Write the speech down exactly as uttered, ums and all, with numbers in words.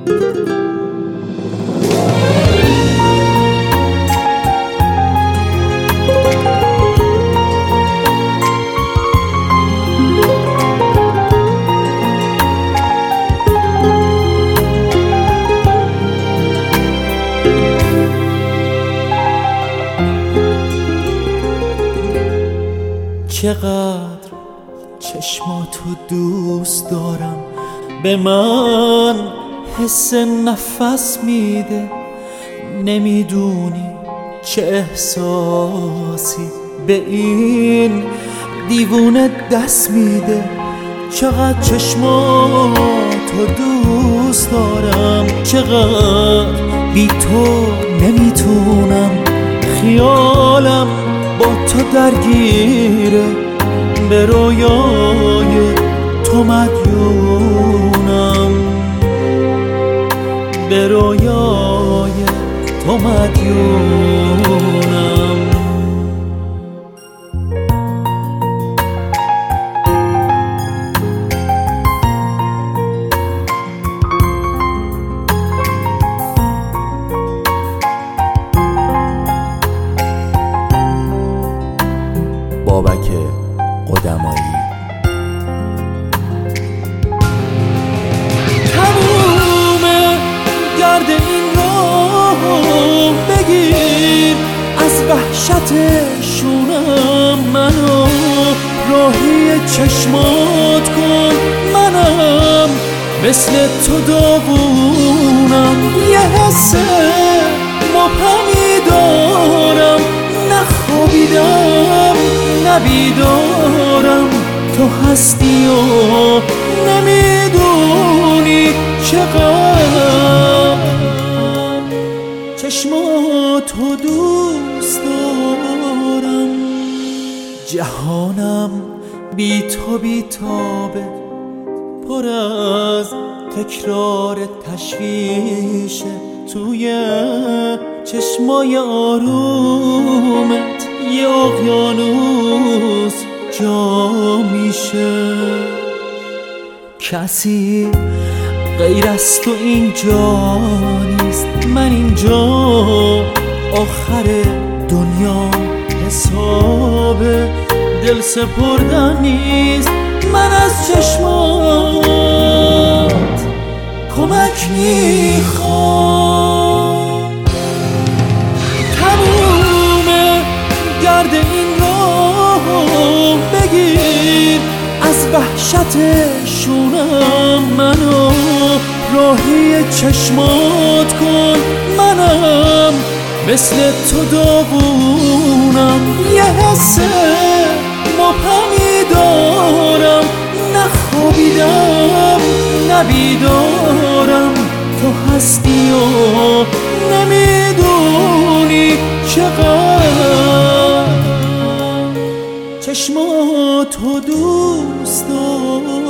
چقدر چشماتو دوست دارم، به من حس نفس میده. نمیدونی چه احساسی به این دیوونه دست میده. چقدر چشماتو دوست دارم، چقدر بی تو نمیتونم. خیالم با تو درگیره، به رویای تو مدیونم، به رویای تو مدیونم. بابک قدمایی. تمومه گرد این راهو بگیر، از وحشتشونم منو راهی چشمات کن. منم مثل تو داغونم، یه حس مبهمی دارم. نخوابیدم نبیدارم، تو هستی و نمیدونی چقدر چشماتو دوست دارم. جهانم بی تو بی تابه، پر از تکرار تشویشه. توی چشمای آرومت یه اقیانوس جا میشه. کسی غیر از تو اینجا نیست، من اینجا آخر دنیا. حساب دل سپردن نیست، من از چشمات کمک میخوام. تمومه گرد این راهو بگیر، از وحشتشونم منو راهی چشمات کن. منم مثل تو داغونم، یه حس مبهمی دارم. نخوابیدم نبیدارم، تو هستی و نمیدونی چقدر چشماتو دوست دارم.